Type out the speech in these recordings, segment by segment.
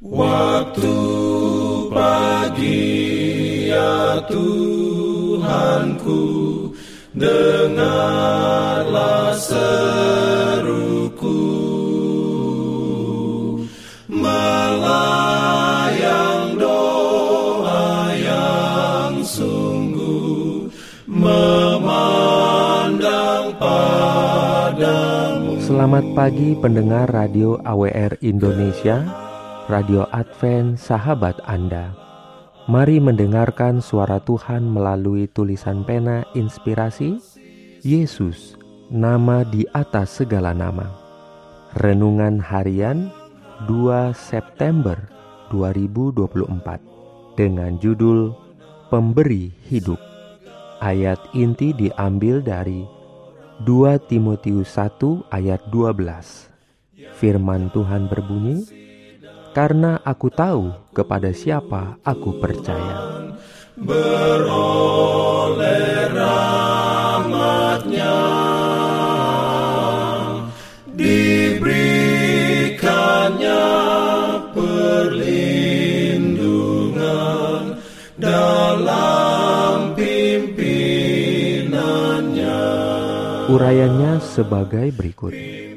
Waktu pagi ya Tuhanku, dengarlah seruku, melayang doa yang sungguh, memandang padamu. Selamat pagi pendengar Radio AWR Indonesia, Radio Advent Sahabat Anda. Mari mendengarkan suara Tuhan melalui tulisan pena inspirasi Yesus, nama di atas segala nama. Renungan harian 2 September 2024 dengan judul Pemberi Hidup. Ayat inti diambil dari 2 Timotius 1 ayat 12. Firman Tuhan berbunyi, "Karena aku tahu kepada siapa aku percaya." Beroleh rahmat-Nya, diberikannya perlindungan dalam pimpinannya. Urayanya sebagai berikut.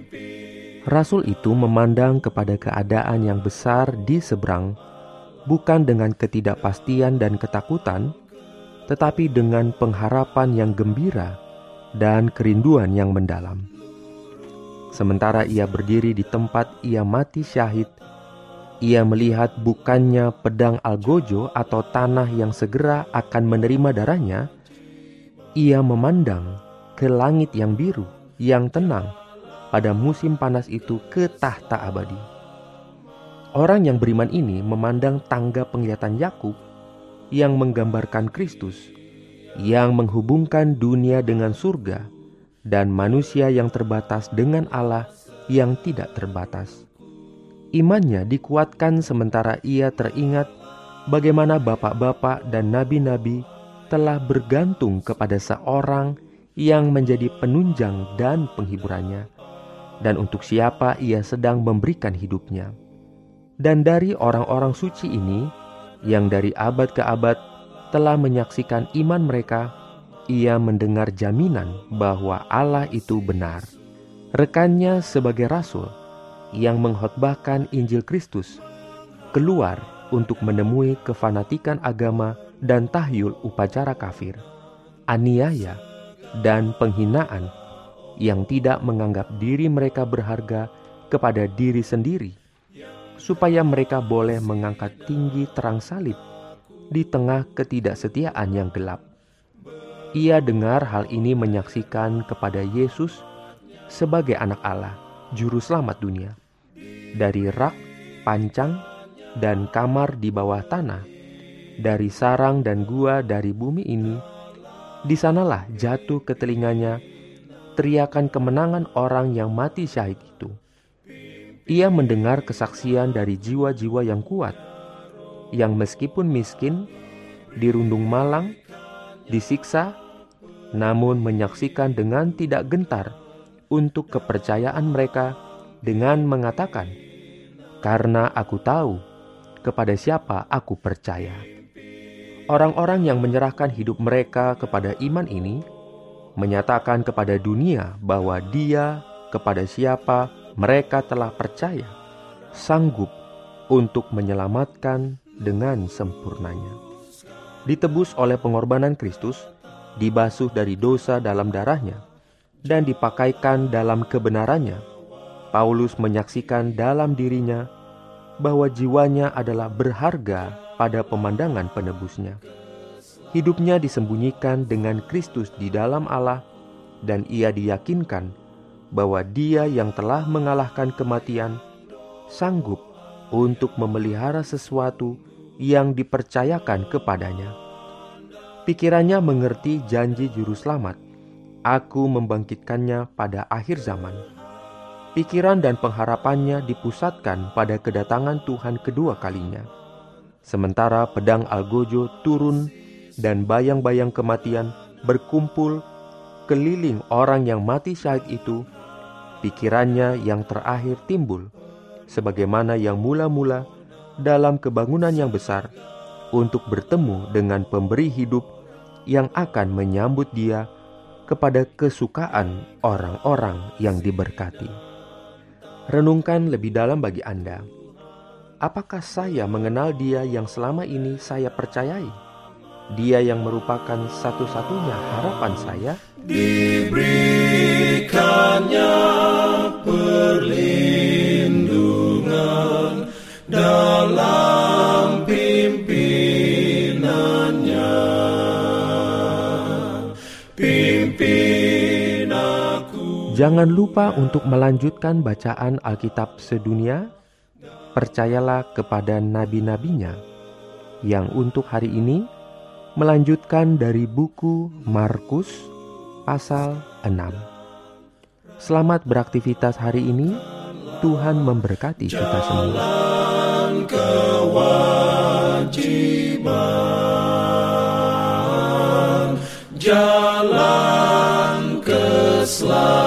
Rasul itu memandang kepada keadaan yang besar di seberang, bukan dengan ketidakpastian dan ketakutan, tetapi dengan pengharapan yang gembira dan kerinduan yang mendalam. Sementara ia berdiri di tempat ia mati syahid, ia melihat bukannya pedang algojo atau tanah yang segera akan menerima darahnya. Ia memandang ke langit yang biru, yang tenang, pada musim panas itu ke tahta abadi. Orang yang beriman ini memandang tangga penglihatan Yakub yang menggambarkan Kristus, yang menghubungkan dunia dengan surga dan manusia yang terbatas dengan Allah yang tidak terbatas. Imannya dikuatkan sementara ia teringat bagaimana bapak-bapak dan nabi-nabi telah bergantung kepada seorang yang menjadi penunjang dan penghiburannya, dan untuk siapa ia sedang memberikan hidupnya. Dan dari orang-orang suci ini, yang dari abad ke abad telah menyaksikan iman mereka, ia mendengar jaminan bahwa Allah itu benar. Rekannya sebagai rasul, yang mengkhotbahkan Injil Kristus, keluar untuk menemui kefanatikan agama dan tahyul upacara kafir, aniaya, dan penghinaan, yang tidak menganggap diri mereka berharga kepada diri sendiri, supaya mereka boleh mengangkat tinggi terang salib di tengah ketidaksetiaan yang gelap. Ia dengar hal ini menyaksikan kepada Yesus sebagai anak Allah, Juru Selamat dunia. Dari rak, pancang, dan kamar di bawah tanah, dari sarang dan gua dari bumi ini, di sanalah jatuh ke telinganya teriakan kemenangan orang yang mati syahid itu. Ia mendengar kesaksian dari jiwa-jiwa yang kuat, yang meskipun miskin, dirundung malang, disiksa, namun menyaksikan dengan tidak gentar untuk kepercayaan mereka dengan mengatakan, "Karena aku tahu kepada siapa aku percaya." Orang-orang yang menyerahkan hidup mereka kepada iman ini menyatakan kepada dunia bahwa Dia kepada siapa mereka telah percaya, sanggup untuk menyelamatkan dengan sempurnanya. Ditebus oleh pengorbanan Kristus, dibasuh dari dosa dalam darahnya, dan dipakaikan dalam kebenarannya, Paulus menyaksikan dalam dirinya bahwa jiwanya adalah berharga pada pemandangan penebusnya. Hidupnya disembunyikan dengan Kristus di dalam Allah, dan ia diyakinkan bahwa Dia yang telah mengalahkan kematian sanggup untuk memelihara sesuatu yang dipercayakan kepadanya. Pikirannya mengerti janji Juru Selamat, "Aku membangkitkannya pada akhir zaman." Pikiran dan pengharapannya dipusatkan pada kedatangan Tuhan kedua kalinya. Sementara pedang algojo turun dan bayang-bayang kematian berkumpul keliling orang yang mati syahid itu, pikirannya yang terakhir timbul, sebagaimana yang mula-mula dalam kebangunan yang besar untuk bertemu dengan pemberi hidup yang akan menyambut dia kepada kesukaan orang-orang yang diberkati. Renungkan lebih dalam bagi Anda. Apakah saya mengenal Dia yang selama ini saya percayai? Dia yang merupakan satu-satunya harapan saya? Diberikannya perlindungan dalam pimpinannya. Pimpin aku. Jangan lupa untuk melanjutkan bacaan Alkitab sedunia. Percayalah kepada nabi-nabinya yang untuk hari ini melanjutkan dari buku Markus pasal 6. Selamat beraktivitas hari ini. Tuhan memberkati kita semua. Jalan kewajiban, jalan keselamatan.